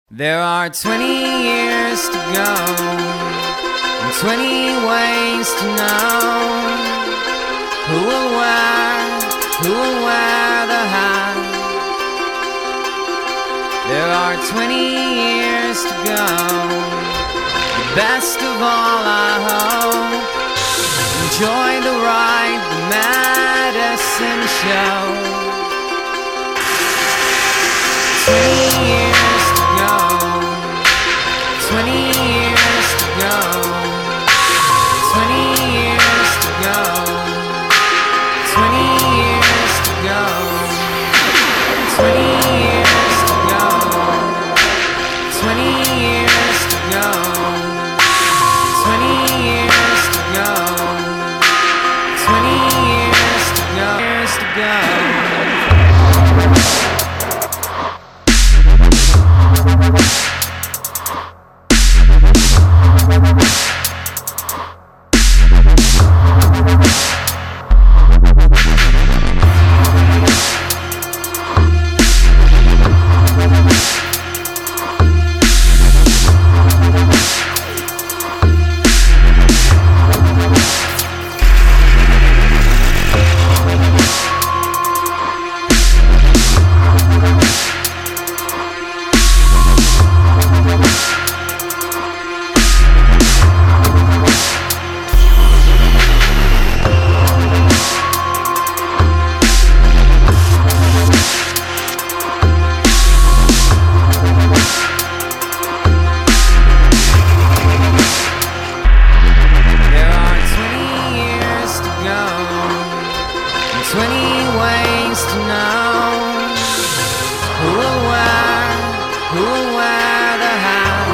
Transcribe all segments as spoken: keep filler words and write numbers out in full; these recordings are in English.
There are twenty years to go, and twenty ways to know who will wear, who will wear the hat. There are twenty years to go, the best of all I hope. Enjoy the ride, the Madison show. Twenty years to go, twenty years to go, twenty years to go, twenty years to go, twenty years to go, twenty years to go, twenty years to go, twenty years to go, years to go. Twenty ways to know who will wear, who will wear the hat.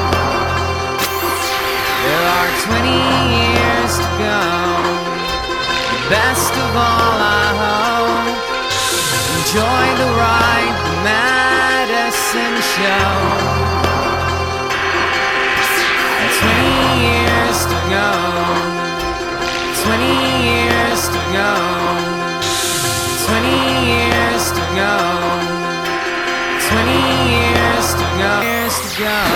There are twenty years to go, the best of all I hope. Enjoy the ride, the Madison show. And twenty years to go, twenty years to go, twenty years to go, twenty years to go, years to go.